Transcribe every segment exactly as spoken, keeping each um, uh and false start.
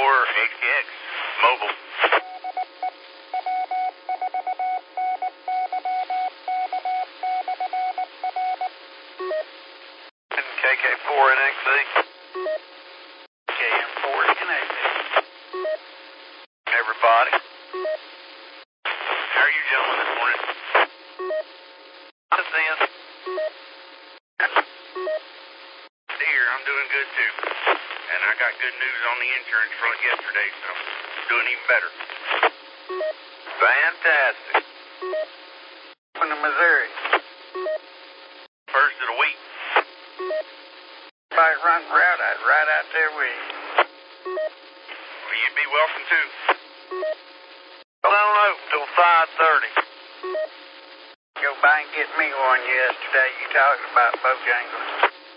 four X X mobile. K K four N X E. K M four N X E. Everybody. How are you gentlemen this morning? I'm seeing. Dear, I'm doing good too. And I got good news on the insurance front yesterday, so I'm doing even better. Fantastic. From the Missouri. First of the week. If I run route, I'd ride out there with you. Well, you'd be welcome too. Well, I don't know, till five thirty. Go by and get me one yesterday. You talking about Bojangles.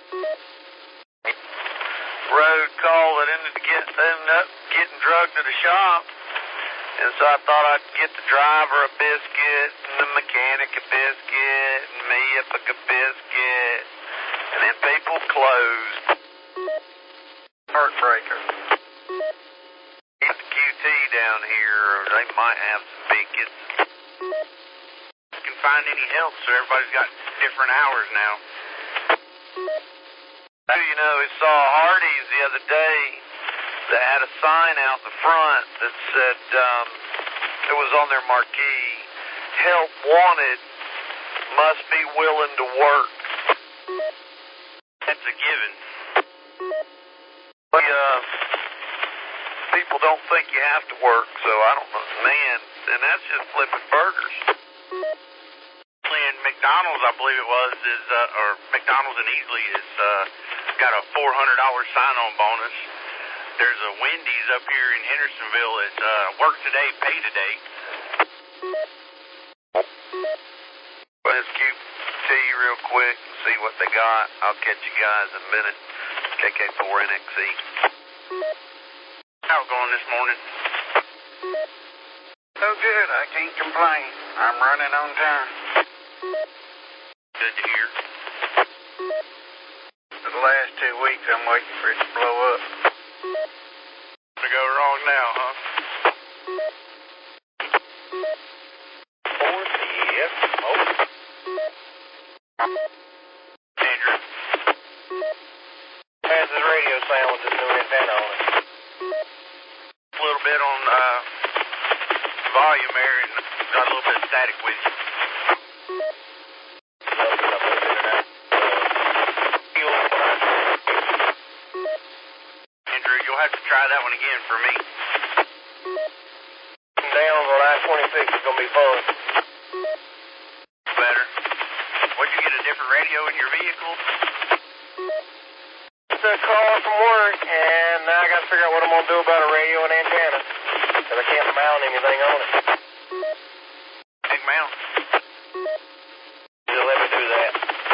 Road call that ended, get, ended up getting drugged to the shop. And so I thought I'd get the driver a biscuit, and the mechanic a biscuit, and me a biscuit. And then people closed. Heartbreaker. Get the Q T down here, or they might have some biscuits. You can find any help, so everybody's got different hours now. You know, I saw Hardee's the other day that had a sign out the front that said, um, it was on their marquee, help wanted, must be willing to work. That's a given. But, uh, people don't think you have to work, so I don't know, man, and that's just flipping burgers. And McDonald's, I believe it was, is, uh, or McDonald's in Easley is, uh, got a four hundred dollars sign-on bonus. There's a Wendy's up here in Hendersonville that's, uh, work today, pay today. Let's Q T real quick and see what they got. I'll catch you guys in a minute. K K four N X E. How it going this morning? So good, I can't complain. I'm running on time. Good to hear. For the last two weeks, I'm waiting for it to blow up. To go wrong now, huh? Four C F. Oh. Andrew. How's the radio sound with this new antenna on it? A little bit on uh, volume there, and got a little bit of static with you. Andrew, you'll have to try that one again for me. Down on I twenty-six is going to be fun. Better. What'd you get, a different radio in your vehicle? It's a call from work, and now I got to figure out what I'm going to do about a radio and antenna, because I can't mount anything on it. Big mount. Just let me do that.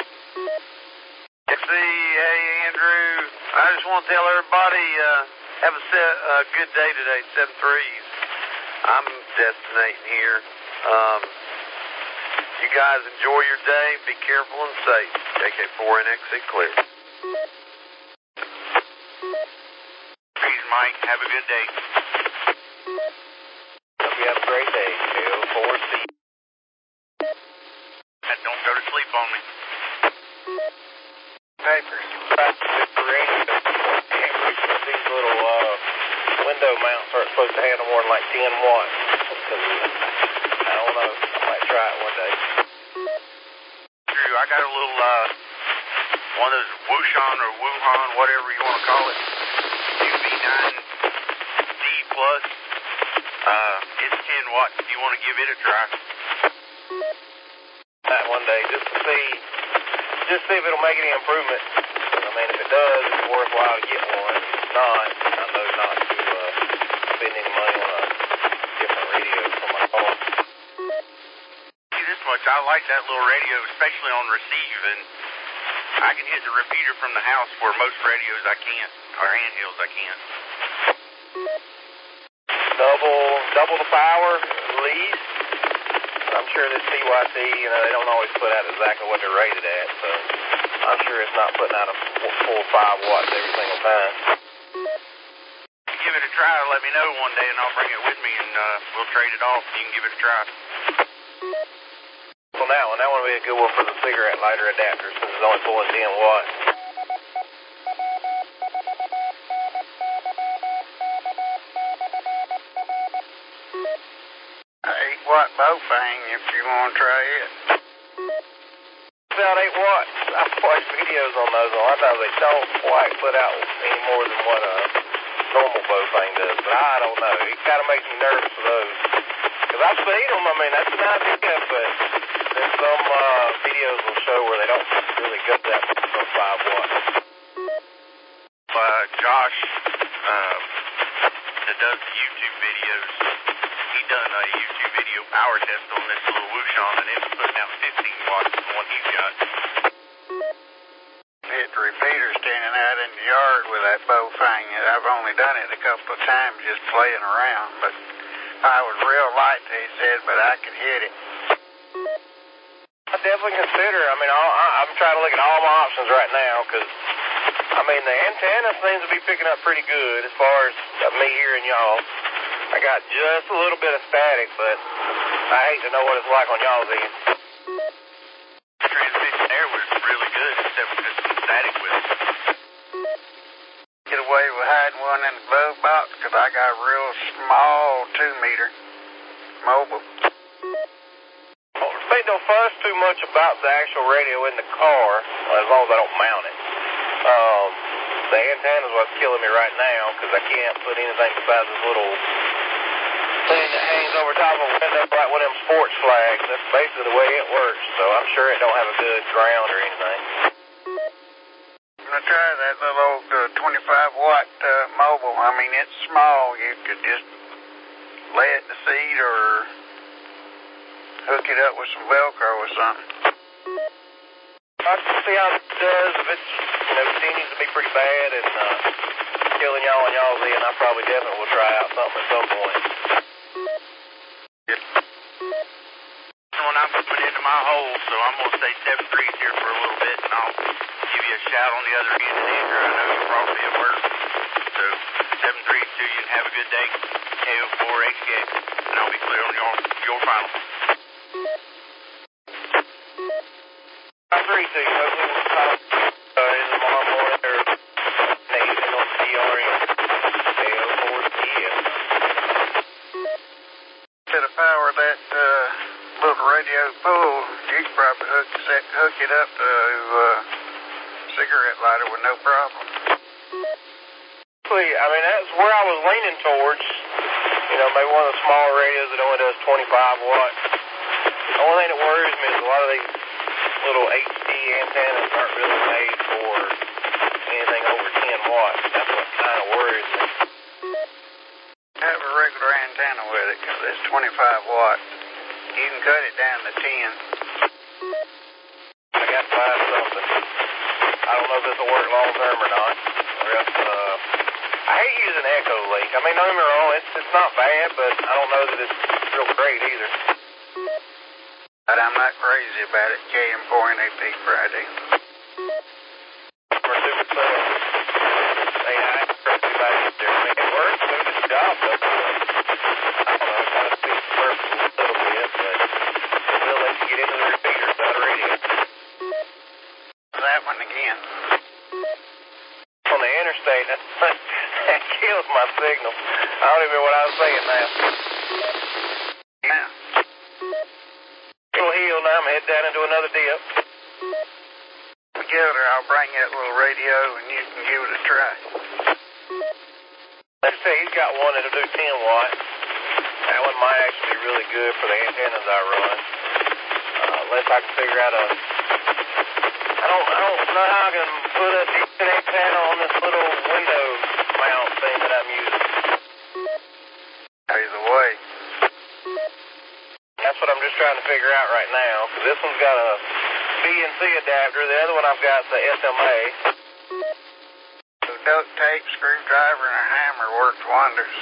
See, hey, Andrew, I just want to tell everybody, uh, have a set, uh, good day today, seven threes. I'm destinating here. Um, you guys enjoy your day. Be careful and safe. K K four N X E clear. Peace, Mike. Have a good day. Hope you have a great day. K O four C. Don't go to sleep on me. Papers. These little uh, window mounts aren't supposed to handle more than like ten watts. I don't know. I might try it one day. Drew, I got a little, uh, one of those Wushan or Wuhan, whatever you want to call it, U V nine D plus. Uh, it's ten watts if you want to give it a try. That one day, just to see, just see if it'll make any improvement. I mean, if it does, it's worthwhile to get one. If it's not, I know not to uh, spend any money on a different radio for my car. See, this much, I like that little radio, especially on receive, and I can hit the repeater from the house where most radios I can't, or handhelds I can't. Double, double the power, at least. I'm sure this C Y T, you know, they don't always put out exactly what they're rated at, so I'm sure it's not putting out a full five watts every single time. Give it a try it, let me know one day, and I'll bring it with me, and uh, we'll trade it off, and you can give it a try. Well, that one, that one would be a good one for the cigarette lighter adapter, since it's only pulling ten watts. eight watt Bofang, if you want to try it. About eight watts. I've watched videos on those. A lot of times they don't quite put out any more than what a normal Bofang does, but I don't know. It kind of makes me nervous for those. Because I've seen them. I mean, that's an idea, but then some uh, videos will show where they don't really get that from five watts. Uh, Josh, um, that does the YouTube videos, he done a YouTube video power test on this little Wouxun, and it was putting out fifteen watts from the one he's got. Hit the repeater standing out in the yard with that Bofang. I've only done it a couple of times just playing around, but I was real light, they said, but I could hit it. I definitely consider, I mean, I'll, I'm trying to look at all my options right now, because, I mean, the antenna seems to be picking up pretty good as far as me hearing y'all. I got just a little bit of static, but I hate to know what it's like on y'all's end. The transmission there was really good, except for just some static with it. Get away with hiding one in the glove box, because I got a real small two meter mobile. Well, they don't fuss too much about the actual radio in the car, as long as I don't mount it. Um, the antenna is what's killing me right now, because I can't put anything besides this little thing that hangs over top of a window like one of them sports flags. That's basically the way it works, so I'm sure it don't have a good ground or anything. I'm going to try that little old uh, twenty-five watt uh, mobile. I mean, it's small. You could just lay it in the seat or hook it up with some Velcro or something. I can see how it does. If it, you know, continues to be pretty bad and uh, killing y'all and y'all's in, I probably definitely will try out something at some point. When I'm coming into my hole, so I'm going to stay seven threes here for a little bit, and I'll give you a shout on the other end, and Andrew, I know you'll probably be at work. So, seven threes to you, and have a good day. K O four H K, and I'll be clear on your, your final. I'm three two. Hopefully we'll talk uh, in tomorrow morning or maybe on C R M. K O four T M. To the power of that uh, little radio pool, you could probably hook, set, hook it up to a uh, cigarette lighter with no problem. I mean, that's where I was leaning towards. You know, maybe one of the smaller radios that only does twenty-five watts. The only thing that worries me is a lot of these little H D antennas aren't really made for anything over ten watts. That's what kind of worries me. Have a regular antenna with it, because it's twenty-five watts. You can cut it down to ten. I got to find something. I don't know if this will work long term or not. Or else, uh, I hate using Echo Link. I mean, don't get me wrong, it's, it's not bad, but I don't know that it's real great either. But I'm not crazy about it. K M four N A P Friday. For super sales. Hey, I ain't crazy about it there. I mean, it works, doing its job, but uh, I don't know, it kind of speaks purpose a little bit, but it will let you get into the repeater side of radio. That one again. On the interstate, that, that kills my signal. I don't even know what I was saying now. Yeah. It'll heal now. I'm heading down into another dip. Together, I'll bring that little radio and you can give it a try. Let's say he's got one that'll do ten watts. That one might actually be really good for the antennas I run. Uh, unless I can figure out a... I don't, I don't know how I can put a decent antenna on this little window mount thing that I'm using. Either way. That's what I'm just trying to figure out right now. Because this one's got a B N C adapter. The other one I've got the S M A. So duct tape, screwdriver, and a hammer worked wonders.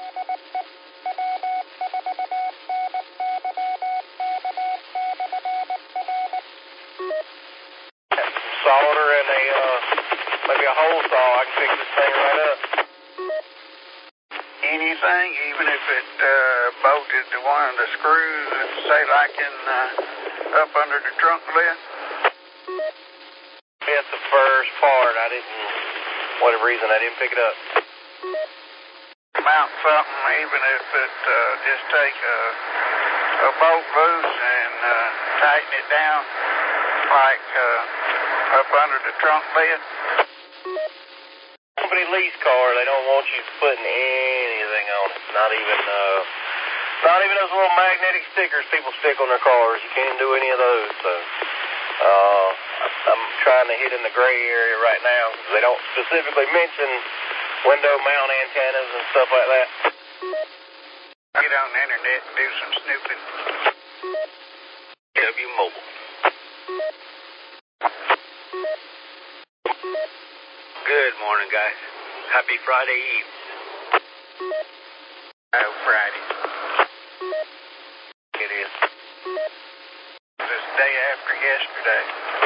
Solder and a, uh, maybe a hole saw. I can fix this thing right up. anything, even if it uh, bolted to one of the screws, and say like in uh, up under the trunk lid? Hit the first part. I didn't, whatever reason, I didn't pick it up. Mount something, even if it uh, just take a, a bolt loose and uh, tighten it down, like uh, up under the trunk lid. Company lease car, they don't want you putting anything on it. Not even, uh, not even those little magnetic stickers people stick on their cars. You can't do any of those. So, uh, I'm trying to hit in the gray area right now. They don't specifically mention window mount antennas and stuff like that. Get on the internet and do some snooping. W Mobile. Good morning, guys. Happy Friday Eve. Oh, Friday. It is. This day after yesterday.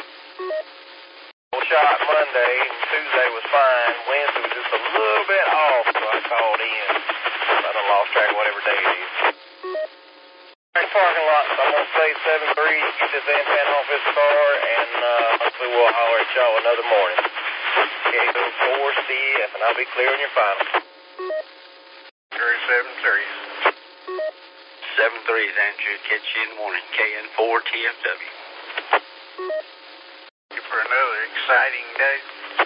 Shot Monday, and Tuesday was fine. Wednesday was just a little bit off, so I called in. I done lost track of whatever day it is. Parking lot, so I'm going to say seven three, get this antenna off this car, and uh, hopefully we'll holler at y'all another morning. K O four C F, and I'll be clear on your final. Three seven three. seven three is Andrew. Catch you in the morning. K N four T F W. For another exciting day.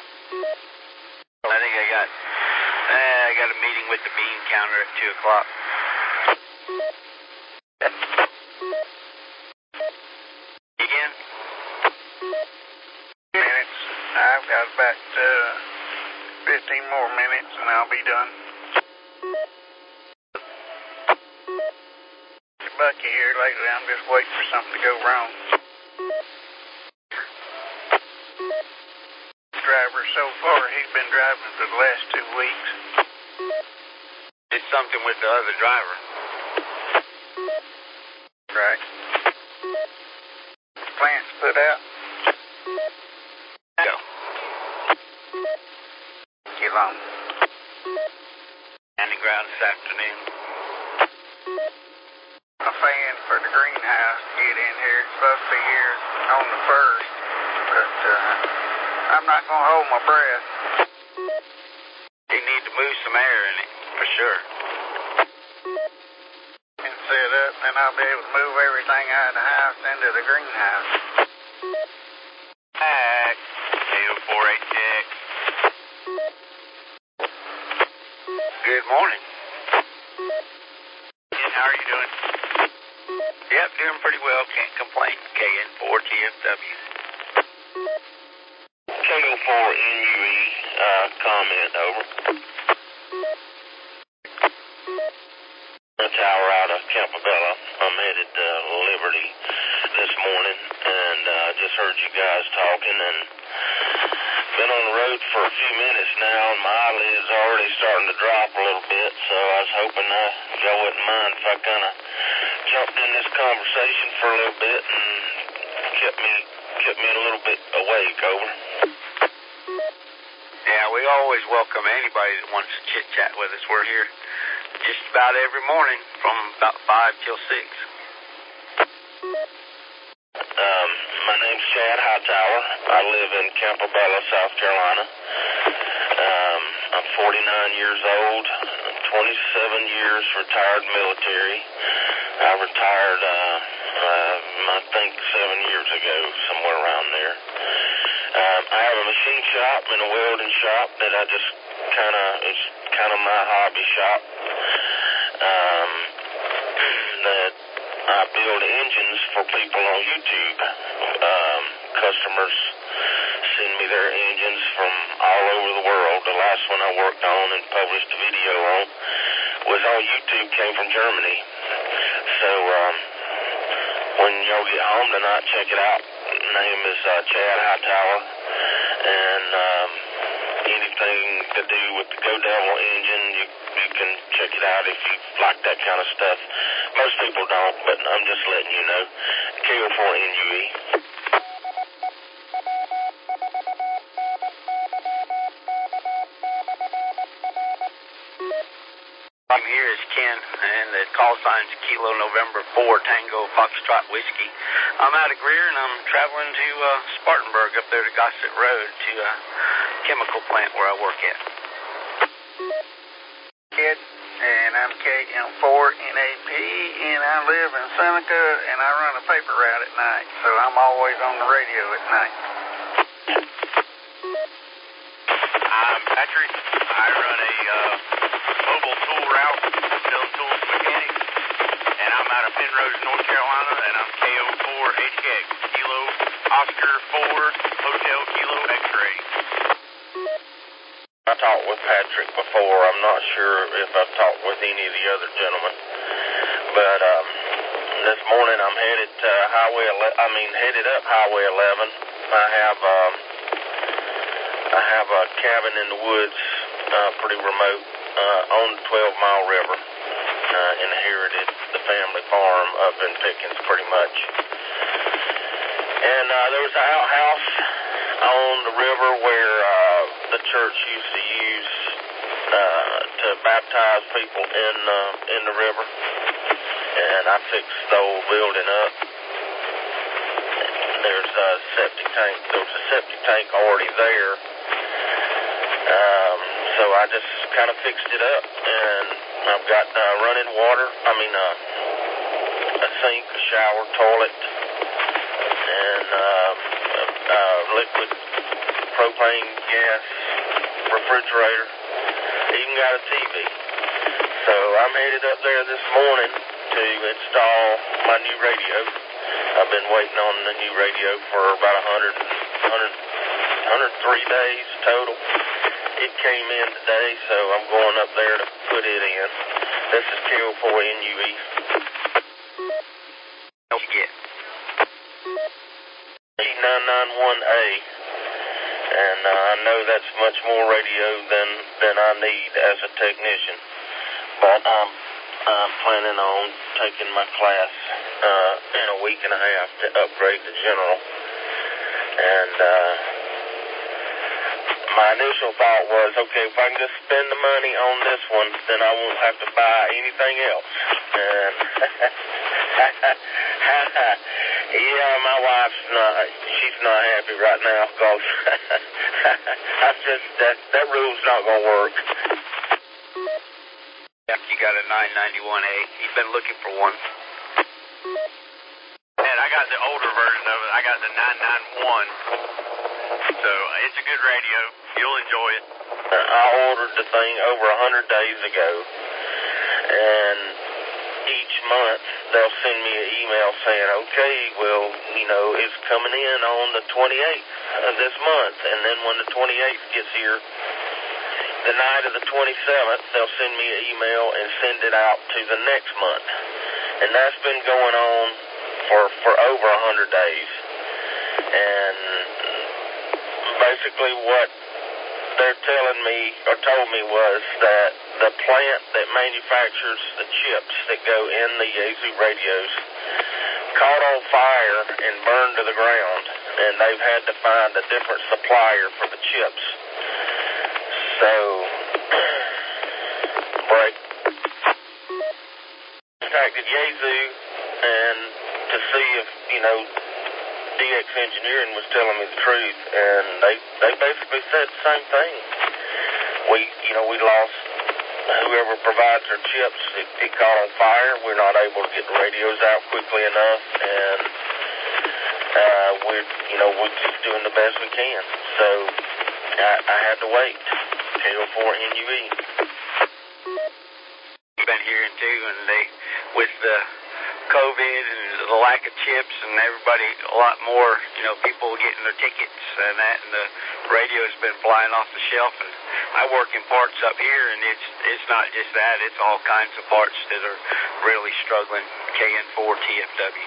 I think I got, uh, I got a meeting with the bean counter at two o'clock. Again? Minutes. I've got about uh, fifteen more minutes and I'll be done. Bucky here lately, I'm just waiting for something to go wrong. Driver so far, he's been driving for the last two weeks. Did something with the other driver. Right. Plants put out. Go. Get long. Landing ground this afternoon. A fan for the greenhouse to get in here. It's supposed to be here on the first, but uh, I'm not going to hold my breath. You need to move some air in it, for sure. And set up, and I'll be able to move everything out of the house into the greenhouse. Back. K O four eight six. Good morning. And how are you doing? Yep, doing pretty well. Can't complain. K N four T F W. K O four N U E, uh, comment, over. A tower out of Campobello. I'm headed to Liberty this morning, and I uh, just heard you guys talking, and been on the road for a few minutes now, and my eyelids are already starting to drop a little bit, so I was hoping uh, y'all wouldn't mind if I kind of jumped in this conversation for a little bit and kept me, kept me a little bit awake, over. Yeah, we always welcome anybody that wants to chit-chat with us. We're here just about every morning from about five till six. Um, my name's Chad Hightower. I live in Campobello, South Carolina. Um, I'm forty-nine years old, twenty-seven years retired military. I retired, uh, uh, I think seven years ago, somewhere around there. Um, I have a machine shop and a welding shop that I just kind of, it's kind of my hobby shop. Um, that I build engines for people on YouTube. Um, customers send me their engines from all over the world. The last one I worked on and published a video on was on YouTube, came from Germany. So, um, when y'all get home tonight, check it out. Name is uh, Chad Hightower, and um, anything to do with the Go Devil engine, you, you can check it out if you like that kind of stuff. Most people don't, but I'm just letting you know. K O four N U E. is Ken, and the call sign's Kilo November four Tango Foxtrot Whiskey. I'm out of Greer, and I'm traveling to uh, Spartanburg up there to Gossett Road to a chemical plant where I work at. Kid, and I'm K M four N A P, and I live in Seneca, and I run a paper route at night, so I'm always on the radio at night. I'm Patrick. I run a uh, mobile tool route, selling tools to mechanics, and I'm out of Penrose, North Carolina, and I'm K O four H X, Kilo Oscar four Hotel Kilo X-ray. I talked with Patrick before. I'm not sure if I've talked with any of the other gentlemen, but um, this morning I'm headed to Highway eleven. I mean, headed up Highway eleven. I have um, I have a cabin in the woods, uh, pretty remote, uh, on the twelve mile river. Uh, inherited the family farm up in Pickens, pretty much. And uh, there was an outhouse on the river where uh, the church used to use uh, to baptize people in uh, in the river. And I fixed the old building up. There's a septic tank. There was a septic tank already there. Um, so I just kind of fixed it up, and I've got uh, running water. I mean, uh, a sink, a shower, toilet, and uh, uh, liquid propane gas, refrigerator. Even got a T V. So I'm headed up there this morning to install my new radio. I've been waiting on the new radio for about one hundred, one hundred, one hundred three days total. It came in today, so I'm going up there to put it in. This is K O four N U E. G nine nine one A. And uh, I know that's much more radio than, than I need as a technician. But um, I'm planning on taking my class uh, in a week and a half to upgrade to general. And uh, my initial thought was, okay, if I can just spend the money on this one, then I won't have to buy anything else. And yeah, my wife's not, she's not happy right now because I just, that, that rule's not going to work. You got a nine ninety-one A. You've been looking for one. And I got the older version of it. I got the nine ninety-one. So it's a good radio. You'll enjoy it. I ordered the thing over one hundred days ago. And each month they'll send me an email saying, okay, well, you know, it's coming in on the twenty-eighth of this month. And then when the twenty-eighth gets here, the night of the twenty-seventh, they'll send me an email and send it out to the next month. And that's been going on for, for over one hundred days. And basically what they're telling me, or told me, was that the plant that manufactures the chips that go in the Yaesu radios caught on fire and burned to the ground. And they've had to find a different supplier for the chips. So, break. Contacted Yaesu and to see if, you know, D X Engineering was telling me the truth, and they they basically said the same thing. We, you know, we lost whoever provides our chips. It, it caught on fire. We're not able to get the radios out quickly enough, and uh, we're, you know, we're just doing the best we can. So I, I had to wait. K O four N U E. You've been hearing too, and they, with the COVID and the lack of chips and everybody, a lot more, you know, people getting their tickets and that, and the radio's been flying off the shelf. And I work in parts up here, and it's it's not just that, it's all kinds of parts that are really struggling. K N four T F W.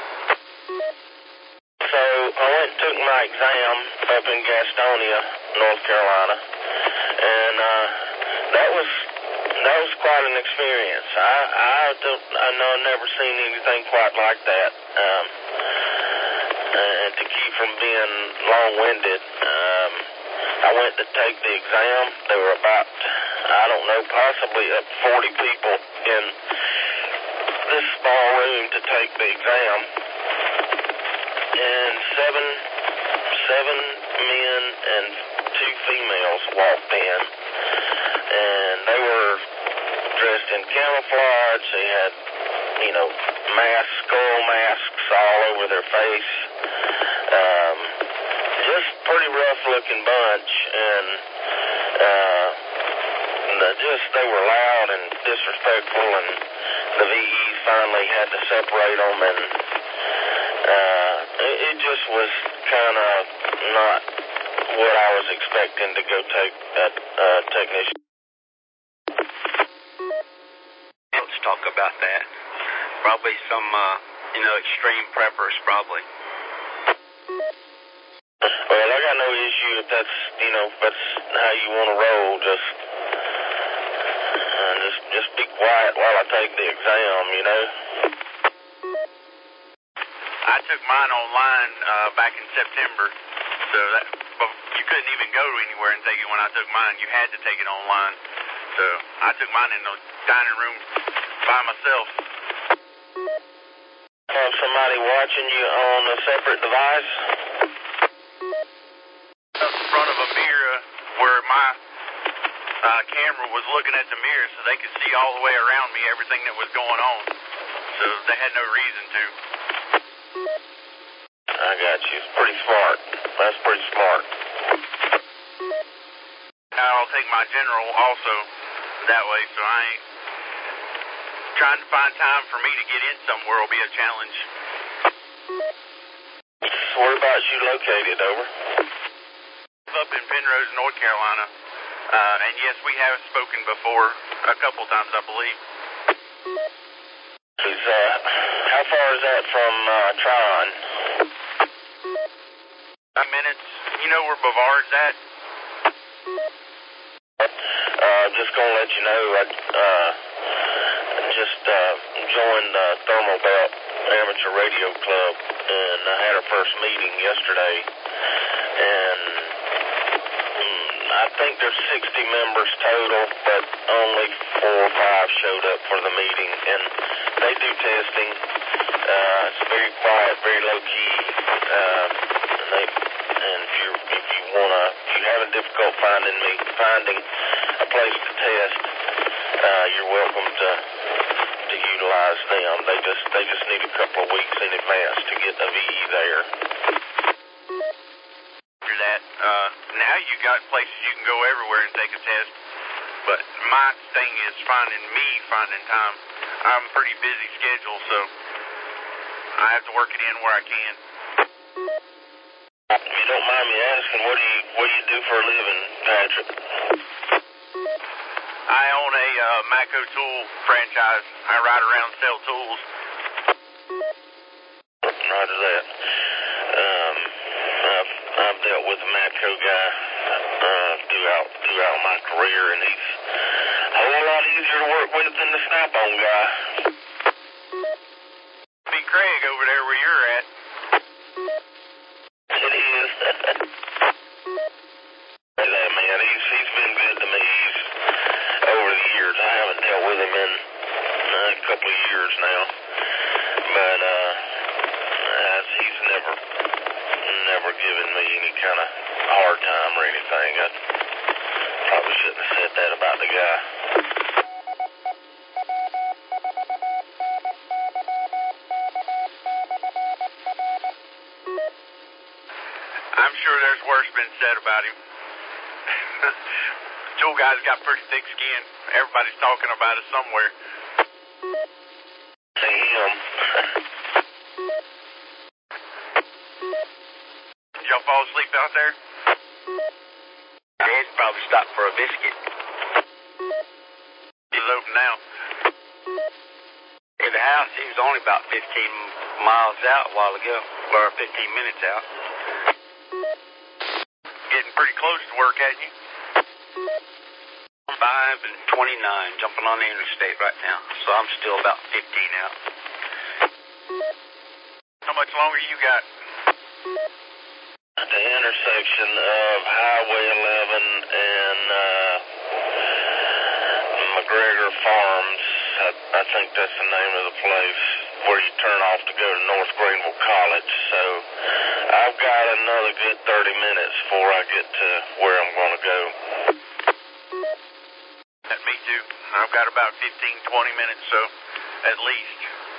So I went and took my exam up in Gastonia, North Carolina, and uh, that was that was quite an experience. I I don't I know I've never seen anything quite like that. Um, and to keep from being long-winded, um, I went to take the exam. There were about I don't know, possibly up to forty people in this small room to take the exam. And seven, seven men and two females walked in. And they were dressed in camouflage. They had, you know, masks, skull masks all over their face. Um, just pretty rough-looking bunch, and uh, just they were loud and disrespectful, and the V Es finally had to separate them, and uh, it, it just was kind of not what I was expecting to go take that uh, technician. Let's talk about that. Probably some, uh, you know, extreme preppers, probably. Well, I got no issue if that's, you know, if that's how you want to roll. Just, uh, just, just be quiet while I take the exam, you know. I took mine online uh, back in September, so that but you couldn't even go anywhere and take it when I took mine. You had to take it online. So I took mine in the dining room by myself. Have somebody watching you on a separate device? Up in front of a mirror where my uh, camera was looking at the mirror so they could see all the way around me everything that was going on. So they had no reason to. I got you. It's pretty smart. That's pretty smart. I'll take my general also that way, so I ain't trying to find time for me to get in somewhere will be a challenge. Whereabouts you located, over? Up in Penrose, North Carolina. Uh, and yes, we have spoken before a couple times, I believe. Is, uh, how far is that from uh, Tryon? Five minutes. You know where Bavard's at? Uh, just gonna let you know, I uh, just uh, joined uh, Thermal Belt Amateur Radio Club, and I had our first meeting yesterday, and mm, I think there's sixty members total, but only four or five showed up for the meeting, and they do testing. Uh, it's very quiet, very low-key, uh, and they, and if you if you wanna, if you're having difficult finding me, finding a place to test, uh, you're welcome to to utilize them. They just they just need a couple of weeks in advance to get a V E there. After that, uh, now you got places you can go everywhere and take a test. But my thing is finding me finding time. I'm a pretty busy schedule, so I have to work it in where I can. If you don't mind me asking, what do you what do you do for a living, Patrick? I own a uh, Matco tool franchise. I ride around and sell tools. Roger that. Um, I've, I've dealt with a Matco guy uh, throughout throughout my career, and he's a whole lot easier to work with than the Snap-on guy. Be Craig over there where you're at. It is. That man, he's he's been good to me. He's over the years. I haven't dealt with him in uh, a couple of years now, but uh, uh, he's never never given me any kind of hard time or anything. I probably shouldn't have said that about the guy. I'm sure there's worse been said about him. Tool guy's got pretty thick skin. Everybody's talking about it somewhere. See him. Did y'all fall asleep out there? Dad's probably stopped for a biscuit. He's open now. In the house, he was only about fifteen miles out a while ago, or fifteen minutes out. Getting pretty close to work, hadn't you? Five and twenty-nine, jumping on the interstate right now, so I'm still about fifteen out. How much longer you got? At the intersection of Highway eleven and uh, McGregor Farms. I, I think that's the name of the place where you turn off to go to North Greenville College. So I've got another good thirty minutes before I get to where I'm going to go. Me too. I've got about fifteen, twenty minutes, so at least.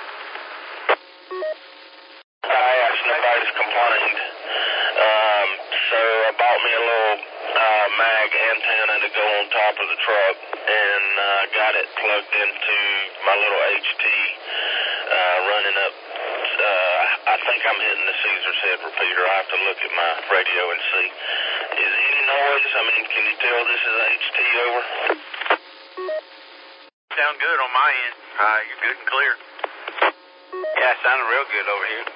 I asked, nobody's complained. Um, so I bought me a little uh, mag antenna to go on top of the truck, and uh, got it plugged into my little H T, uh, running up. Uh, I think I'm hitting the Caesar's Head repeater. I have to look at my radio and see. Is any noise? I mean, can you tell this is H T over? Sound good on my end. Uh, you're good and clear. Yeah, it sounded real good over here.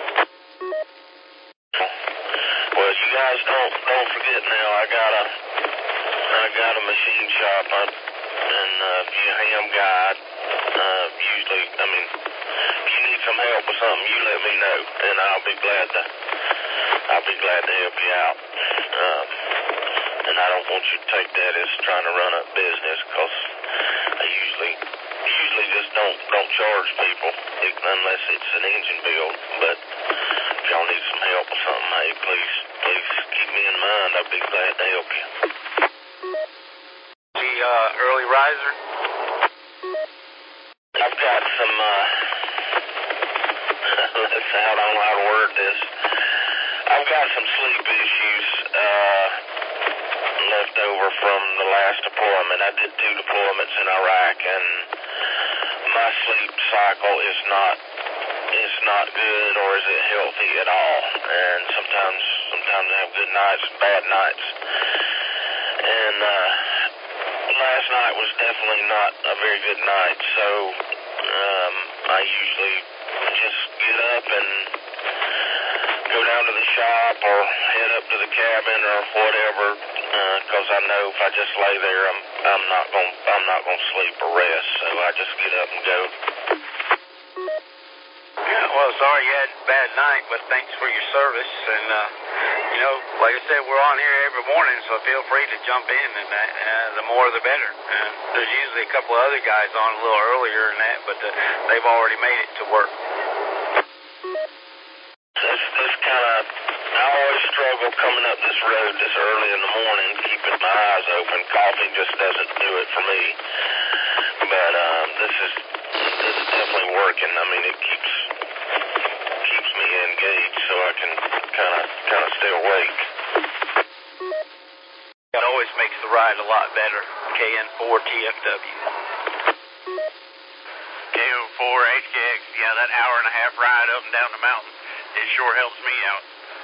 Well, you guys don't don't forget now. I got a I got a machine shop, I'm, and uh, if you're a ham guy, uh, usually, I mean, if you need some help with something, you let me know, and I'll be glad to I'll be glad to help you out. Um, and I don't want you to take that as trying to run up business, because I usually usually just don't don't charge people unless it's an engine build. But if y'all need some help with something, hey, please please keep me in mind. I'd be glad to help you. The uh, early riser? I've got some. Uh, let's see, I don't know how to word this. I've got some sleep issues uh, left over from the last deployment. I did two deployments in Iraq, and my sleep cycle is not is not good, or is it healthy at all? And sometimes sometimes I have good nights and bad nights. And uh, last night was definitely not a very good night. So um, I usually just get up and go down to the shop or head up to the cabin or whatever, because uh, I know if I just lay there, I'm I'm not going I'm not going to sleep or rest. So I just get up and go. Yeah, well, sorry you had a bad night, but thanks for your service. And uh, you know, like I said, we're on here every morning, so feel free to jump in, and that, uh, the more the better. Uh, there's usually a couple of other guys on a little earlier than that, but uh, they've already made it to work. This, this kind of, I always struggle coming up this road this early in the morning, keeping my eyes open. Coffee just doesn't do it for me. But um, this is this is definitely working. I mean, it keeps keeps me engaged, so I can kind of kind of stay awake. It always makes the ride a lot better. K N four T F W. K O four H K X, yeah, that hour and a half ride up and down the mountain, it sure helps me out.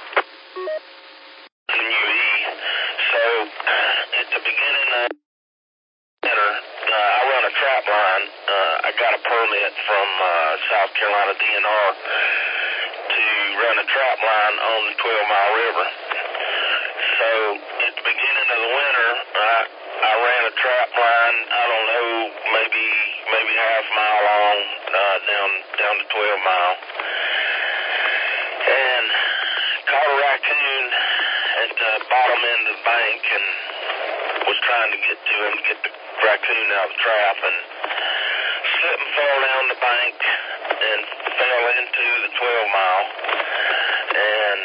N U E. So at the beginning of winter, uh, I run a trap line. Uh, I got a permit from uh, South Carolina D N R to run a trap line on the twelve mile river. So at the beginning of the winter, I I ran a trap line. I don't know, maybe maybe half mile long uh, down down to twelve mile, and caught a raccoon at the bottom end of the bank, and was trying to get to him, get the raccoon out of the trap, and slipped and fell down the bank and fell into the twelve mile, and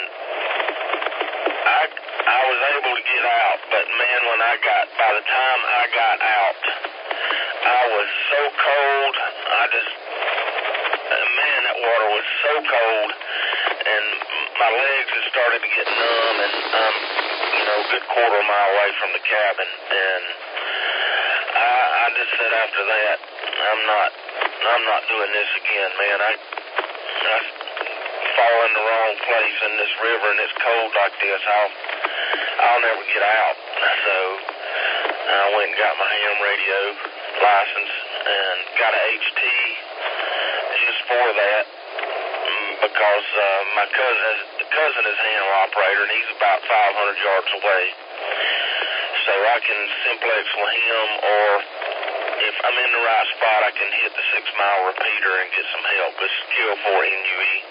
I I was able to get out, but man, when I got, by the time I got out, I was so cold. I just, man, that water was so cold, and my legs had started to get numb, and I'm, you know, a good quarter mile away from the cabin, and I, I just said after that, I'm not, I'm not doing this again, man. I, I fall in the wrong place in this river, and it's cold like this. I'll, I'll never get out. So I went and got my ham radio license and got a H T just for that, because uh, my cousin, the cousin is a ham operator, and he's about five hundred yards away. So I can simplex with him, or if I'm in the right spot, I can hit the six mile repeater and get some help. It's K O four N U E.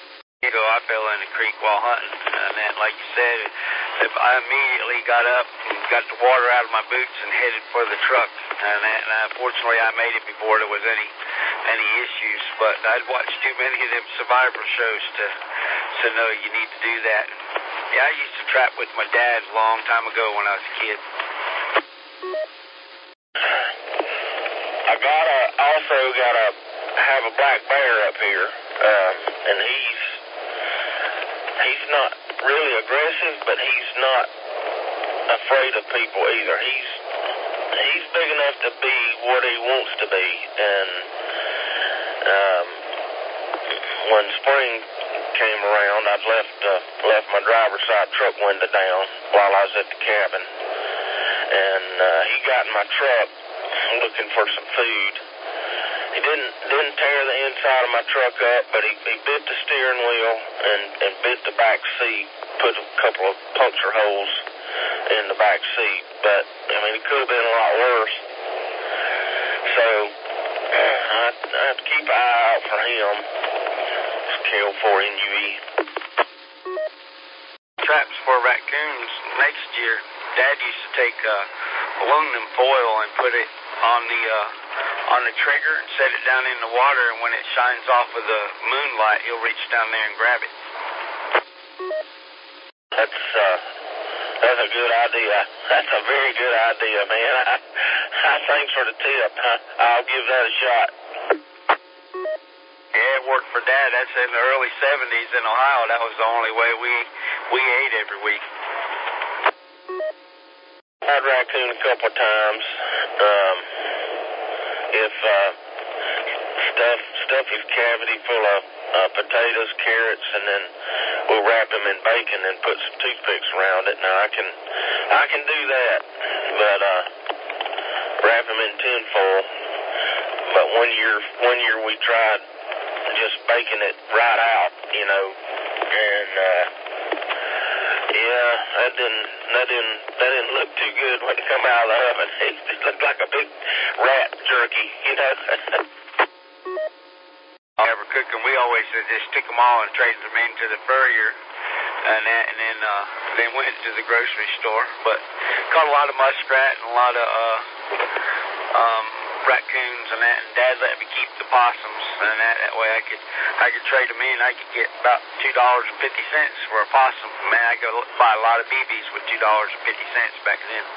I fell in the creek while hunting, and then, like you said, if I immediately got up and got the water out of my boots and headed for the truck. And, and unfortunately, I made it before there was any any issues. But I'd watched too many of them survivor shows to to know you need to do that. Yeah, I used to trap with my dad a long time ago when I was a kid. I got a, also got a, have a black bear up here, um, and he's, he's not really aggressive, but he's not afraid of people either. He's, he's big enough to be what he wants to be, and, um, when spring came around, I'd left, uh, left my driver's side truck window down while I was at the cabin, and, uh, he got in my truck looking for some food. He didn't didn't tear the inside of my truck up, but he, he bit the steering wheel and, and bit the back seat, put a couple of puncture holes in the back seat. But, I mean, it could have been a lot worse. So, I, I have to keep an eye out for him. It's K L four N U E. Traps for raccoons next year. Dad used to take uh, aluminum foil and put it on the uh, on the trigger and set it down in the water, and when it shines off of the moonlight, he'll reach down there and grab it. That's uh, that's a good idea. That's a very good idea, man. I, I thanks for the tip. I, I'll give that a shot. Yeah, it worked for Dad. That's in the early seventies in Ohio. That was the only way we we ate every week. I had raccoon a couple of times. Um, if uh, stuff stuff his cavity full of uh, potatoes, carrots, and then we'll wrap him in bacon and put some toothpicks around it. Now I can I can do that, but uh, wrap him in tin foil. But one year one year we tried just baking it right out, you know, and uh, yeah, that didn't that didn't that didn't look too good when it come out of the oven. It just looked like a big rat jerky, you know. Never cooked them. We always uh, just took them all and traded them into the furrier, and, that, and then uh, then went to the grocery store. But caught a lot of muskrat and a lot of uh, um, raccoons and that. And Dad let me keep the possums, and that, that way I could I could trade them in. I could get about two dollars and fifty cents for a possum. Man, I could buy a lot of B Bs with two dollars and fifty cents back then.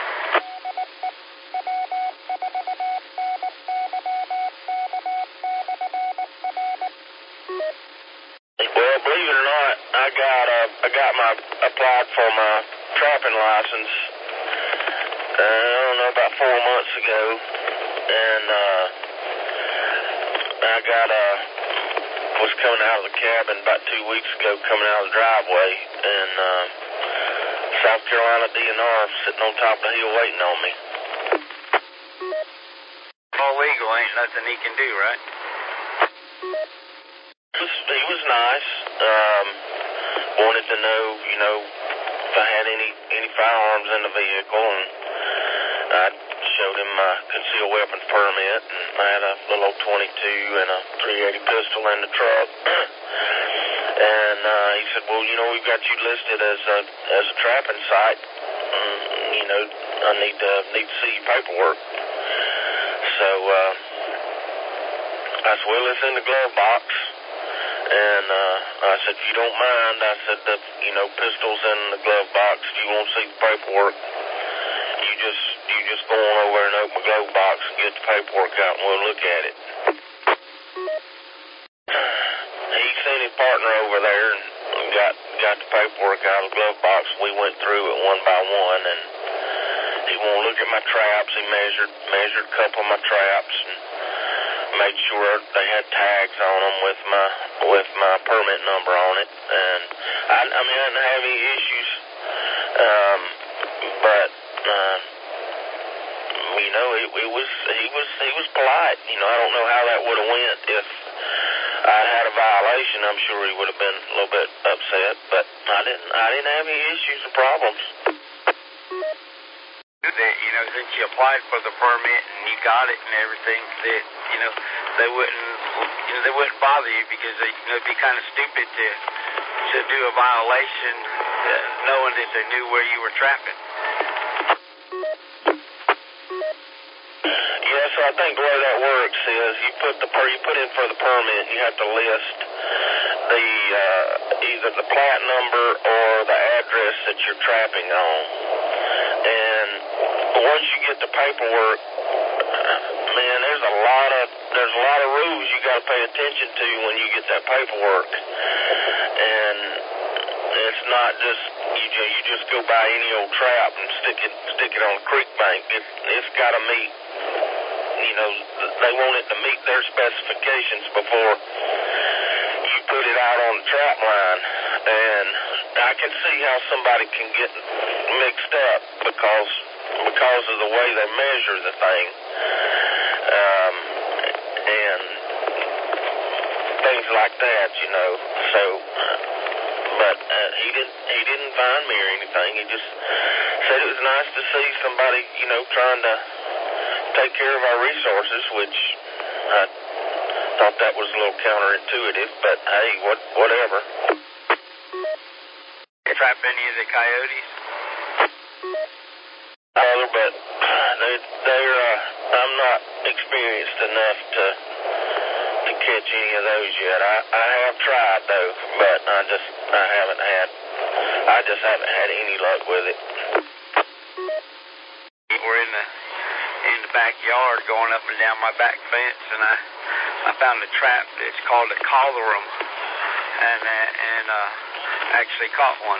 Well, believe it or not, I got uh, I got my applied for my trapping license. Uh, I don't know, about four months ago, and uh, I got uh, was coming out of the cabin about two weeks ago, coming out of the driveway, and uh, South Carolina D N R sitting on top of the hill waiting on me. All legal, ain't nothing he can do, right? He was, he was nice. Um, wanted to know, you know, if I had any any firearms in the vehicle, and I showed him my concealed weapons permit, and I had a little old twenty-two and a three eighty pistol in the truck. And uh, he said, "Well, you know, we've got you listed as a as a trapping site. And, you know, I need to need to see your paperwork." So uh, I said, "Well, it's in the glove box." And uh, I said, "If you don't mind," I said, "the you know pistols in the glove box. If you won't see the paperwork, you just you just go on over and open the glove box and get the paperwork out, and we'll look at it." He sent his partner over there and got got the paperwork out of the glove box. We went through it one by one, and he won't look at my traps. He measured measured a couple of my traps and made sure they had tags on them with my with my permit number on it. And I, I mean, I didn't have any issues, um, but uh, you know, it, it was he was he was polite. You know, I don't know how that would have went if I had a violation. I'm sure he would have been a little bit upset, but I didn't I didn't have any issues or problems. That, you know, since you applied for the permit and you got it and everything, that, you know, they wouldn't, you know, they wouldn't bother you because they, you know, it'd be kind of stupid to to do a violation uh, knowing that they knew where you were trapping. so I think the way that works is you put the per, you put in for the permit, and you have to list the uh, either the plat number or the address that you're trapping on. And once you get the paperwork, man, there's a lot of there's a lot of rules you got to pay attention to when you get that paperwork. And it's not just you just, you just go buy any old trap and stick it stick it on a creek bank. It, it's got to meet, you know, they want it to meet their specifications before you put it out on the trap line. And I can see how somebody can get mixed up because because of the way they measure the thing, um, and things like that, you know. So, but uh, he didn't he didn't find me or anything. He just said it was nice to see somebody, you know, trying to take care of our resources, which I thought that was a little counterintuitive. But hey, what whatever. You trap any of the coyotes? Other, but they they're uh, I'm not experienced enough to to catch any of those yet. I I have tried though, but I just I haven't had I just haven't had any luck with it. We're in the in the backyard going up and down my back fence, and I I found a trap that's called a collarum, and uh, and uh, actually caught one.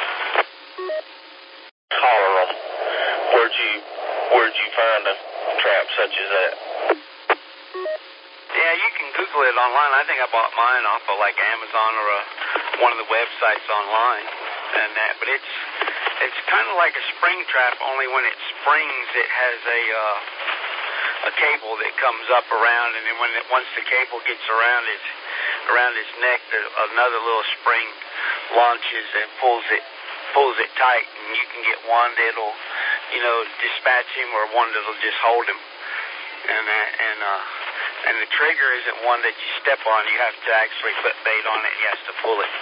Collarum. Where'd you where'd you find a trap such as that? Yeah, you can Google it online. I think I bought mine off of like Amazon or a, one of the websites online, and that. But it's it's kind of like a spring trap. Only when it springs, it has a uh, a cable that comes up around, and then when it, once the cable gets around its around its neck, there's another little spring launches and pulls it pulls it tight, and you can get one that'll, you know, dispatch him, or one that'll just hold him. And uh, and uh, and the trigger isn't one that you step on. You have to actually put bait on it, and you have to pull it.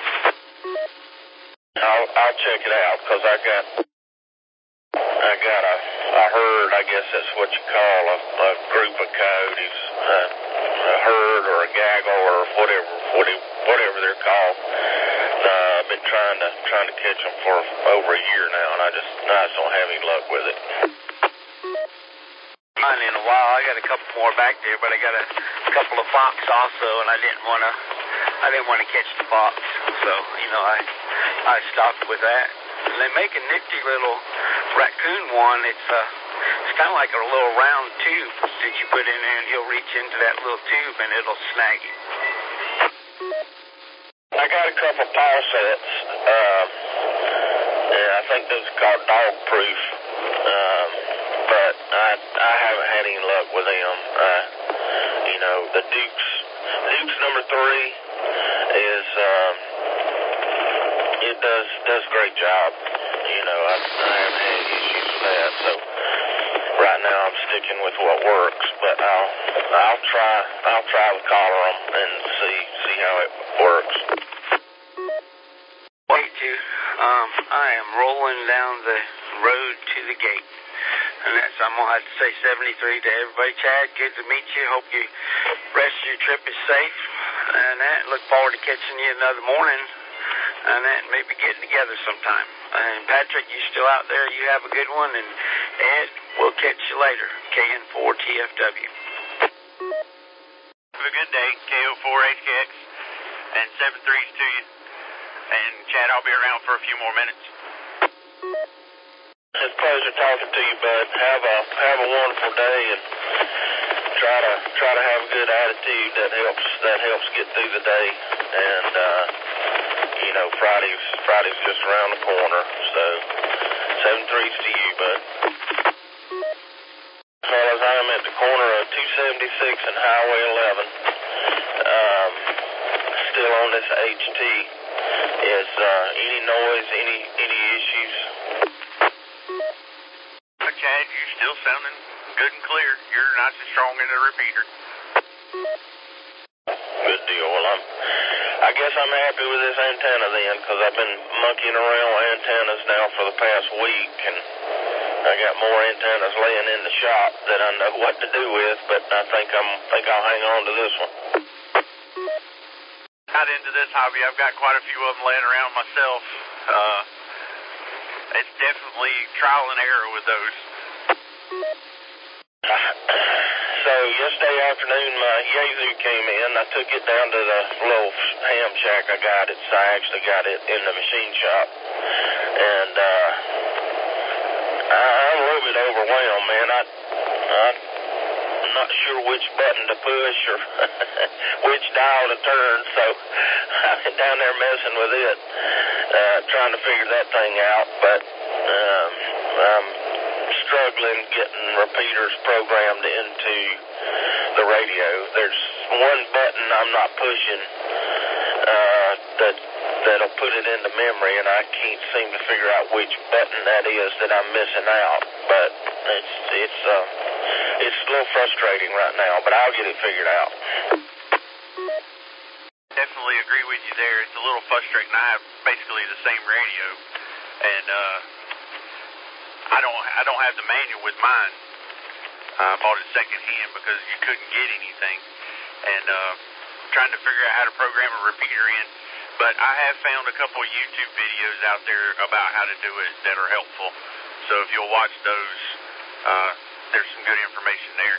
I'll I'll check it out because I got I got a a herd. I guess that's what you call a, a group of coyotes, uh, a herd or a gaggle or whatever whatever whatever they're called. Uh, I've been trying to trying to catch them for over a year now, and I just I just don't have any luck with it. Mine in a while. I got a couple more back there, but I got a couple of fox also, and I didn't want to I didn't want to catch the fox, so you know I I stopped with that. And they make a nifty little raccoon one. It's uh it's kind of like a little round tube that you put in there, and he'll reach into that little tube and it'll snag you. I got a couple paw sets. Um, yeah, I think those are called dog proof. Um, but I I haven't had any luck with them. Uh, you know, the Dukes Dukes number three is um, it does does a great job. You know, I, I haven't had any issues with that. So right now I'm sticking with what works. But I'll I'll try I'll try the collarum and see see how it works. Wait to um I am rolling down the road to the gate. And that's, I'm going to have to say seventy-three to everybody. Chad, good to meet you. Hope you rest of your trip is safe. And that, look forward to catching you another morning. And that, maybe getting together sometime. And Patrick, you still out there? You have a good one. And Ed, we'll catch you later. K N four T F W. Have a good day. K O four H K X. And seven threes to you. And Chad, I'll be around for a few more minutes. It's a pleasure talking to you, bud. Have a have a wonderful day, and try to try to have a good attitude. That helps that helps get through the day. And uh, you know, Friday's Friday's just around the corner. So seven threes to you, bud. Fellas, I'm at the corner of two seventy-six and Highway eleven. Um, still on this H T. Is uh, any noise, any any issues? Chad, you're still sounding good and clear. You're nice and strong in the repeater. Good deal. Well, I'm, I guess I'm happy with this antenna then, because I've been monkeying around with antennas now for the past week, and I got more antennas laying in the shop that I know what to do with, but I think I'm think I'll hang on to this one. Got into this hobby. I've got quite a few of them laying around myself. Uh, it's definitely trial and error with those. So yesterday afternoon, my Yaesu came in. I took it down to the little ham shack I got it. So I actually got it in the machine shop, and uh, I, I'm a little bit overwhelmed, man. I, I I'm not sure which button to push or which dial to turn, so I've been down there messing with it, uh, trying to figure that thing out, but um, I'm struggling getting repeaters programmed into the radio. There's one button I'm not pushing uh, that, that'll put it into memory, and I can't seem to figure out which button that is that I'm missing out, but it's, it's, uh, it's a little frustrating right now, but I'll get it figured out. Definitely agree with you there. It's a little frustrating. I have basically the same radio, and uh, I don't I don't have the manual with mine. I bought it secondhand because you couldn't get anything, and uh, trying to figure out how to program a repeater in. But I have found a couple of YouTube videos out there about how to do it that are helpful. So if you'll watch those, uh, there's some good information there.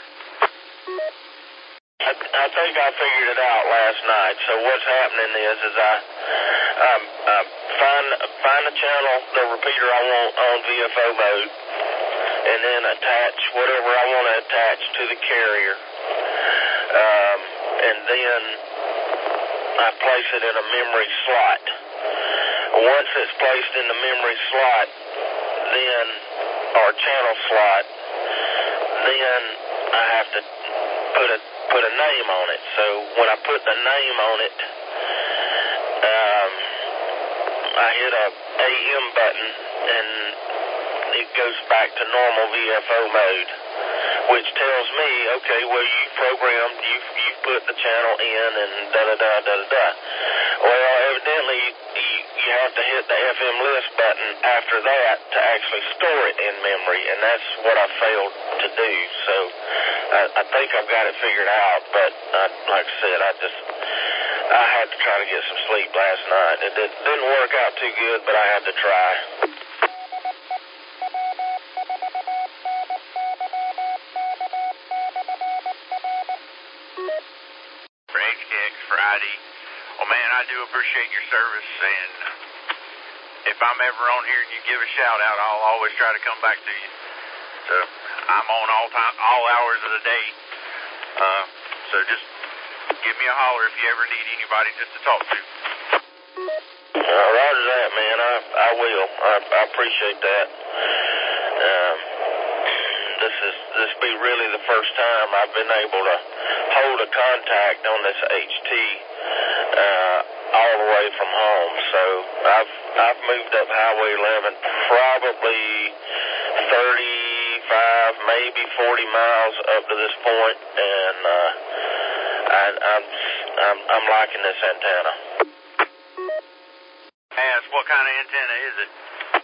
I, I think I figured it out last night. So what's happening is, is I, um, I find find the channel, the repeater I want on V F O mode, and then attach whatever I want to attach to the carrier, um, and then I place it in a memory slot. Once it's placed in the memory slot, then or channel slot, then I have to put a put a name on it. So when I put the name on it, um, I hit a A M button and it goes back to normal V F O mode, which tells me, okay, well, you programmed, you you put the channel in and da da da da da da. Well, evidently you you have to hit the F M list button after that to actually store it in memory, and that's what I failed to do. So I, I think I've got it figured out, but I, like I said, I just I had to try to get some sleep last night. It did, didn't work out too good, but I had to try. For X T X, for I D. Well, man, I do appreciate your service, and if I'm ever on here and you give a shout out, I'll always try to come back to you. So I'm on all time, all hours of the day. Uh, so just give me a holler if you ever need anybody just to talk to. Uh, roger that, man. I I will. I, I appreciate that. Um, this is this be really the first time I've been able to hold a contact on this H T uh, all the way from home. So I've I've moved up Highway eleven probably thirty-five, maybe forty miles up to this point, and uh, I, I'm I'm I'm liking this antenna. Ask, what kind of antenna is it?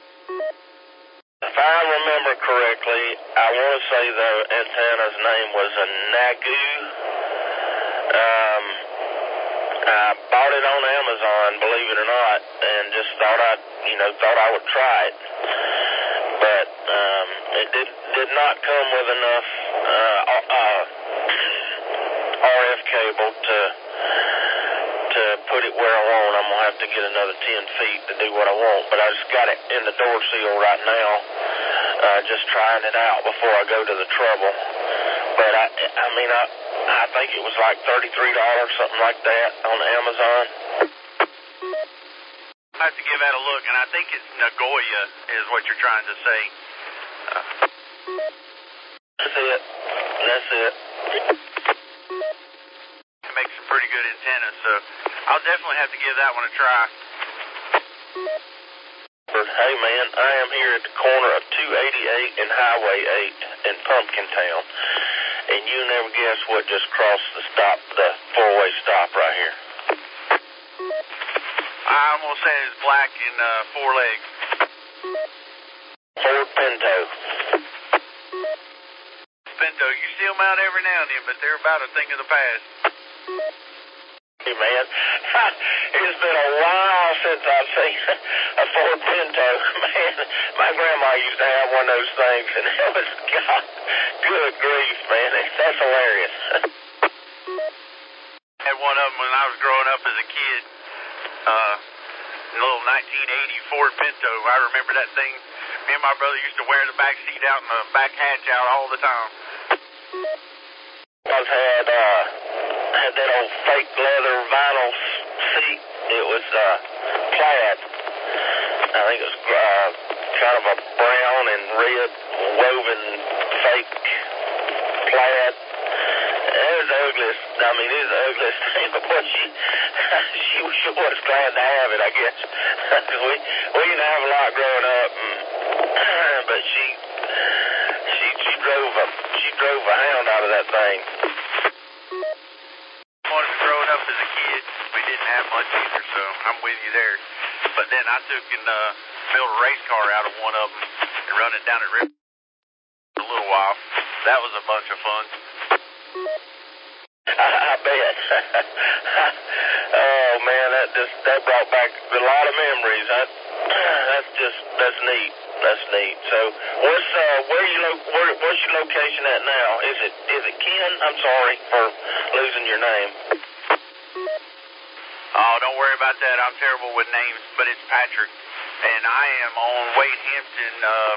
If I remember correctly, I want to say the antenna's name was a Nagu. Um, I bought it on Amazon, believe it or not, and just thought I, you know, thought I would try it. But um, it did did not come with enough uh, uh, R F cable to to put it where I want. I'm gonna have to get another ten feet to do what I want. But I just got it in the door seal right now, uh, just trying it out before I go to the trouble. But I, I mean, I, I think it was like thirty-three dollars, something like that, on Amazon. I have to give that a look, and I think it's Nagoya is what you're trying to say. Uh, That's it. That's it. It makes some pretty good antennas, so I'll definitely have to give that one a try. Hey, man, I am here at the corner of two eighty-eight and Highway eight in Pumpkin Town, and you never guess what just crossed the stop, the four-way stop right here. I'm going to say it's black and uh, four legs. Ford Pinto. Pinto. You see them out every now and then, but they're about a thing of the past. Hey, man. It's been a while since I've seen a Ford Pinto. Man, my grandma used to have one of those things, and it was, God, good grief, man. That's hilarious. I had one of them when I was growing up as a kid. Uh, a little nineteen eighty Ford Pinto. I remember that thing. Me and my brother used to wear the back seat out and the back hatch out all the time. I've had, uh, had that old fake leather vinyl seat. It was, uh, plaid. I think it was, uh, kind of a brown and red woven fake plaid. It was the ugliest. I mean, it was the ugliest thing, but what she, she sure was glad to have it, I guess. we, we didn't have a lot growing up, and, but she, she, she drove a, she drove a hound out of that thing. When growing up as a kid, we didn't have much either, so I'm with you there. But then I took and uh, built a race car out of one of them and run it down at river for a little while. That was a bunch of fun. I, I bet. Oh man, that just that brought back a lot of memories. I, that's just that's neat. That's neat. So, what's uh, where you lo- where what's your location at now? Is it is it Ken? I'm sorry for losing your name. Oh, don't worry about that. I'm terrible with names, but it's Patrick, and I am on Wade Hampton, uh,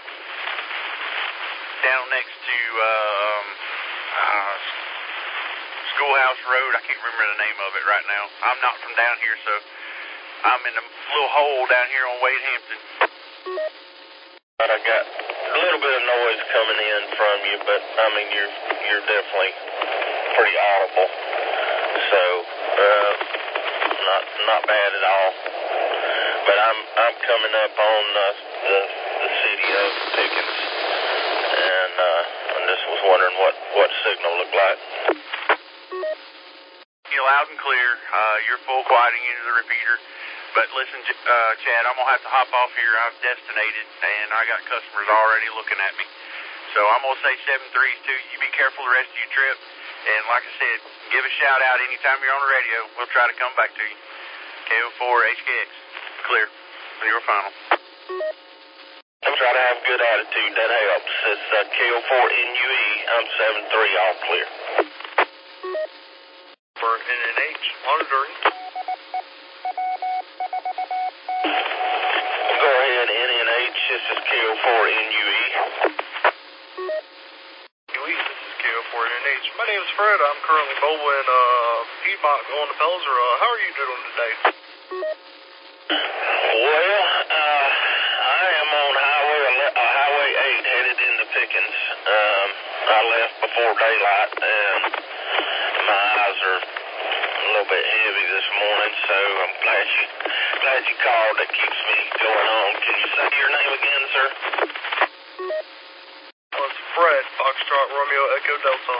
down next to um, uh, Schoolhouse Road. I can't remember the name of it right now. I'm not from down here, so I'm in a little hole down here on Wade Hampton. But I got a little bit of noise coming in from you, but I mean you're you're definitely pretty audible. So uh, not not bad at all. But I'm I'm coming up on uh, the the city of Pickens, and uh, I just was wondering what what signal looked like. You're loud and clear. Uh, you're full quieting into the repeater. But listen, uh, Chad, I'm going to have to hop off here. I've destinated, and I got customers already looking at me. So I'm going to say seven threes too. You be careful the rest of your trip. And like I said, give a shout out anytime you're on the radio. We'll try to come back to you. K O four H K X. Clear. Your final. I'm trying to have a good attitude. That helps. It's uh, K O four N U E. I'm seven three. All clear. For N N H, monitoring. Go ahead, N N H. This is K O four N U E. N U E, this is K O four N N H. My name is Fred. I'm currently mowing uh, Piedmont going to Pelzer. Uh, how are you doing today? Well, uh, I am on Highway uh, Highway eight headed into Pickens. Um, I left before daylight, and my eyes are a little bit heavy this morning, so I'm glad you glad you called. That keeps me going on. Can you say your name again, sir? Well, it's Fred, Foxtrot Romeo Echo Delta.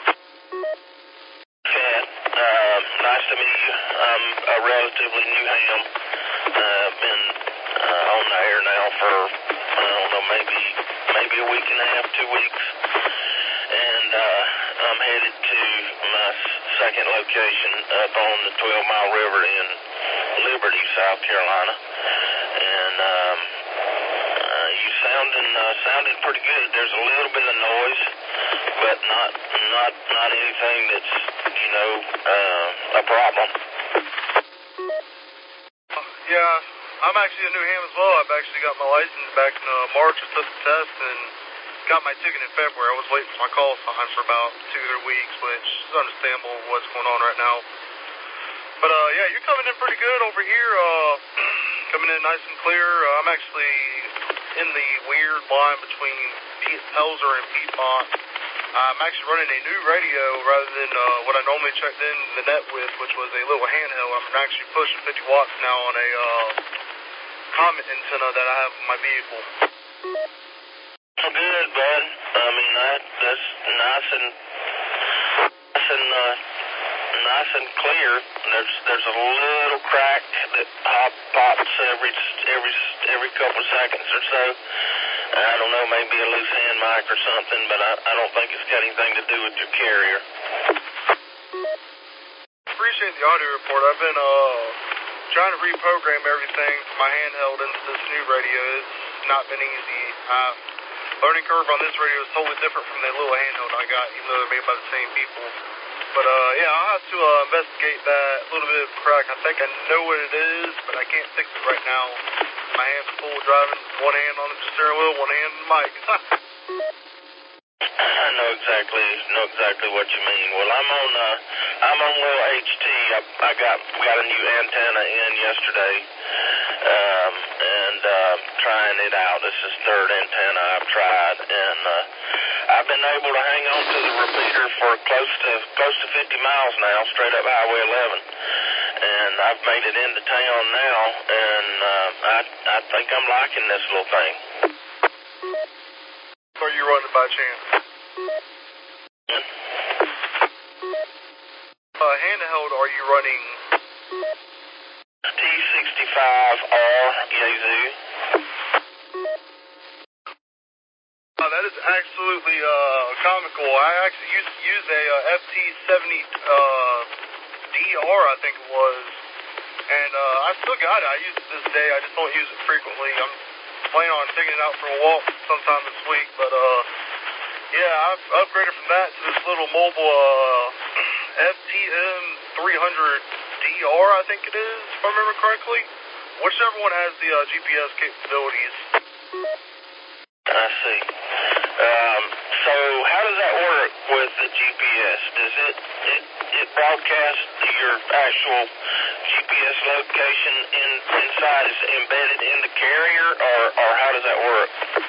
Cat, uh, nice to meet you. I'm a relatively new ham. Uh, been uh, on the air now for, I don't know, maybe maybe a week and a half, two weeks. And uh, I'm headed to my second location up on the twelve mile river in Liberty, South Carolina. And um, uh, you sounding uh, sounding pretty good. There's a little bit of noise, but not not not anything that's, you know, uh, a problem. Yeah, I'm actually a new ham as well. I've actually got my license back in uh, March. I took the test and got my ticket in February. I was waiting for my call sign for about two or three weeks, which is understandable what's going on right now. But uh, yeah, you're coming in pretty good over here. Uh, coming in nice and clear. Uh, I'm actually in the weird line between Pelzer and Piedmont. I'm actually running a new radio rather than uh, what I normally checked in the net with, which was a little handheld. I'm actually pushing fifty watts now on a uh, comet antenna that I have in my vehicle. Good, bud. I mean, that, that's nice and nice and uh, nice and clear. There's there's a little crack that pop, pops every every every couple of seconds or so. I don't know, maybe a loose hand mic or something, but I, I don't think it's got anything to do with your carrier. Appreciate the audio report. I've been uh trying to reprogram everything from my handheld into this new radio. It's not been easy. Uh, learning curve on this radio is totally different from that little handheld I got, even though they're made by the same people. But uh, yeah, I'll have to uh, investigate that little bit of crack. I think I know what it is, but I can't fix it right now. My hands are full driving, one hand on the steering wheel, one hand on the mic. I know exactly know exactly what you mean. Well, I'm on uh, I'm on little H T. I, I got got a new antenna in yesterday, um, and uh, trying it out. This is the third antenna I've tried, and uh, I've been able to hang on to the repeater for close to close to fifty miles now, straight up Highway eleven, and I've made it into town now, and uh, I I think I'm liking this little thing. Are you running by chance? Uh, handheld, are you running T sixty-five R Yazoo? Uh, that is absolutely uh, comical. I actually used to use a uh, F T seventy uh, D R, I think it was, and uh, I still got it. I use it this day. I just don't use it frequently. I'm planning on taking it out for a walk sometime this week, but uh, yeah, I've upgraded from that to this little mobile uh, F T M three hundred D R, I think it is, if I remember correctly. Whichever one has the uh, G P S capabilities. I see. Um, so how does that work with the G P S? Does it it, it broadcast your actual G P S location in, inside? Is it embedded in the carrier, or, or how does that work?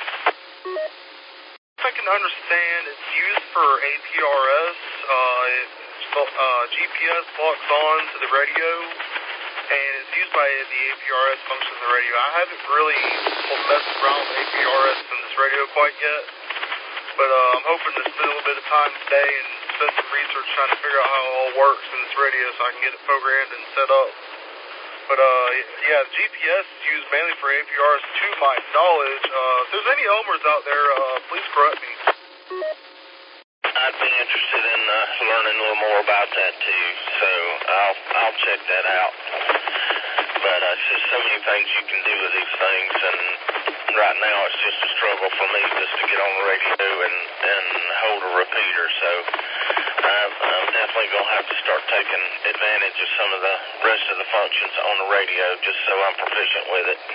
I can understand it's used for A P R S. Uh, it, uh, G P S locks on to the radio, and it's used by the A P R S function of the radio. I haven't really messed around with A P R S in this radio quite yet, but uh, I'm hoping to spend a little bit of time today and spend some research trying to figure out how it all works in this radio so I can get it programmed and set up. But uh, yeah, G P S is used mainly for A P R S to my knowledge. Uh, if there's any Elmers out there, uh, please correct me. I'd be interested in uh, learning a little more about that too, so I'll I'll check that out. But uh, it's just so many things you can do with these things, and right now it's just a struggle for me just to get on the radio and, and hold a repeater. So I'm, I'm definitely going to have to start taking advantage of some of the rest of the functions on the radio just so I'm proficient with it.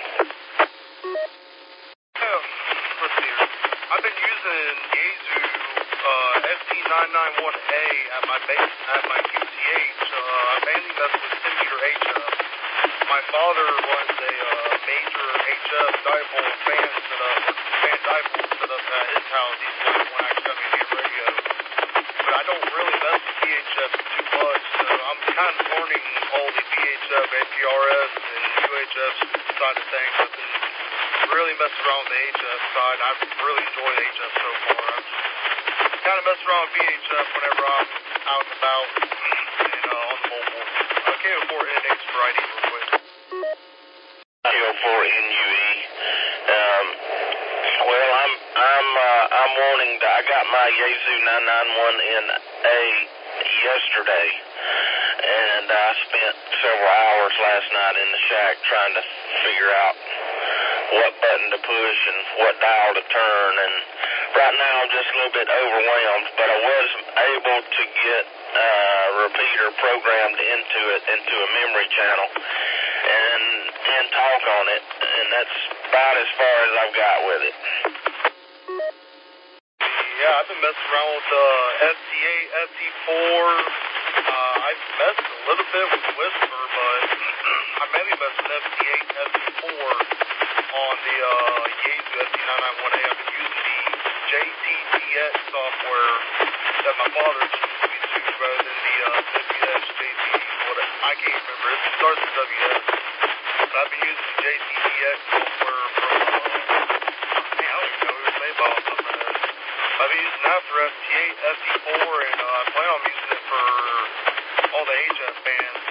Yeah, let's see here. I've been using Yazoo uh, F T nine ninety-one A at my base at my Q T H. Uh, I mainly mess with ten meter H F. My father runs a uh, major H F dipole fan set up, fan dipole set up at his house. He's the only one actually got me a radio. But I don't really mess with V H F too much, so I'm kind of learning all the V H F, A P R S, and U H F side of things. I've been really messing around with the H F side. I've really enjoyed H F so far. I've kind of messed around with V H F whenever I'm out and about and uh, on the mobile. Uh, K O four N H for I D real quick. K O four N U E. Um, well, I'm I'm uh, I'm wanting to. I got my Yazoo nine ninety-one N A yesterday, and I spent several hours last night in the shack trying to figure out what button to push and what dial to turn. And right now I'm just a little bit overwhelmed, but I was able to get a repeater programmed into it, into a memory channel, and and talk on it, and that's about as far as I've got with it. Yeah, I've been messing around with uh, F T eight, F T four. Uh, I've messed a little bit with Whisper, but I mainly messed with F T eight, F T four on the uh, Yazoo F T nine ninety-one A. I've been using the J T T X software that my father introduced me to rather than the uh, W S J T. What I can't remember. It starts with W S. So I've been using the J T T X software from, uh, man, I don't even know who it was made by off the top of my head. I've been using that for F T eight, F T four, and uh, I plan on using it for all the H F bands.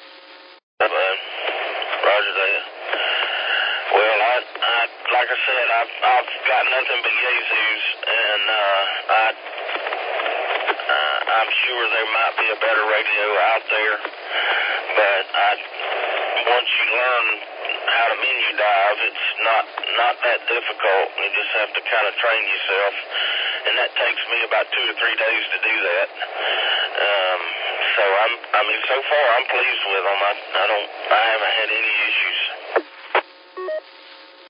Man, roger that. Well, I, I, like I said, I I've, I've got nothing but Jesus, and uh, I, uh, I'm sure there might be a better radio out there, but I, once you learn how to menu dive, it's not not that difficult. You just have to kind of train yourself, and that takes me about two or three days to do that. Um, so I'm, I mean, so far I'm pleased with them. I, I don't, I haven't had any issues